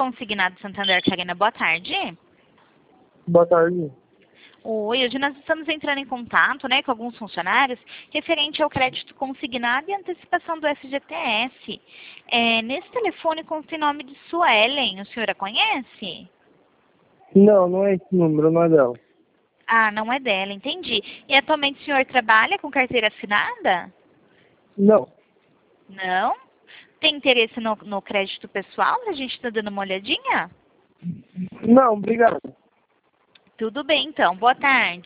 Consignado Santander, Karina, boa tarde. Boa tarde. Oi, hoje nós estamos entrando em contato, né, com alguns funcionários referente ao crédito consignado e antecipação do FGTS. Nesse telefone consta o nome de Suelen, o senhor a conhece? Não, não é esse número, não é dela. Ah, não é dela, entendi. E atualmente o senhor trabalha com carteira assinada? Não. Não? Tem interesse no crédito pessoal? A gente está dando uma olhadinha? Não, obrigado. Tudo bem, então. Boa tarde.